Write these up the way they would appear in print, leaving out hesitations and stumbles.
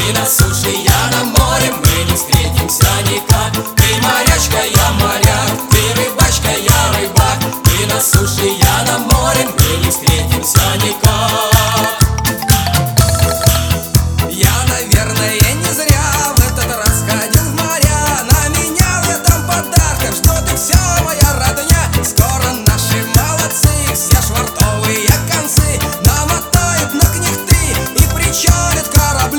Ты на суше, я на море, мы не встретимся никак. Ты морячка, я моряк, ты рыбачка, я рыбак. Ты на суше, я на море, мы не встретимся никак. Я, наверное, не зря в этот раз ходил в моря. Наменял я там подарков, ждут и вся моя родня. Скоро наши молодцы, все швартовые концы намотают на кнехты и причалят корабли.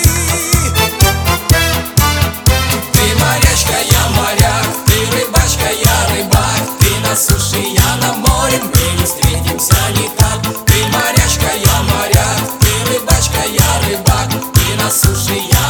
Ты морячка, я моряк, ты рыбачка, я рыбак. Ты на суше, я на море, мы не встретимся никак. Ты морячка, я моряк, ты рыбачка, я рыбак. Ты на суше, я